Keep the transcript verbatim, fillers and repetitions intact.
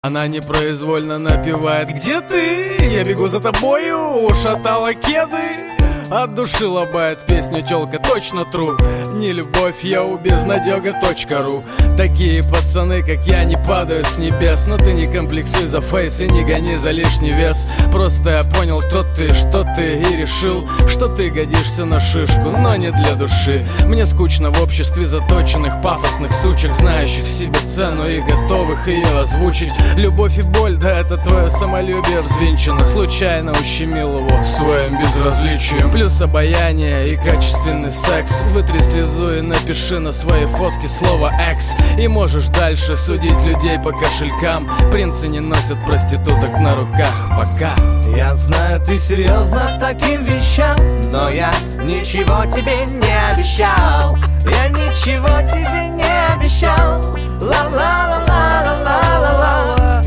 Она непроизвольно напевает: где ты? Я бегу за тобою, ушатала кеды. От души лобает песню тёлка, точно тру. Не любовь, я у безнадёга точка ру. Такие пацаны, как я, не падают с небес. Но ты не комплексуй за фейс и не гони за лишний вес. Просто я понял, кто ты, что ты, и решил, что ты годишься на шишку, но не для души. Мне скучно в обществе заточенных пафосных сучек, знающих себе цену и готовых ее озвучить. Любовь и боль, да это твое самолюбие взвинчено. Случайно ущемил его своим безразличием. Плюс обаяние и качественный секс. Вытри слезу и напиши на своей фотке слово «экс». И можешь дальше судить людей по кошелькам. Принцы не носят проституток на руках. Пока. Я знаю, ты серьезно к таким вещам, но я ничего тебе не обещал. Я ничего тебе не обещал. Ла-ла-ла-ла-ла-ла-ла.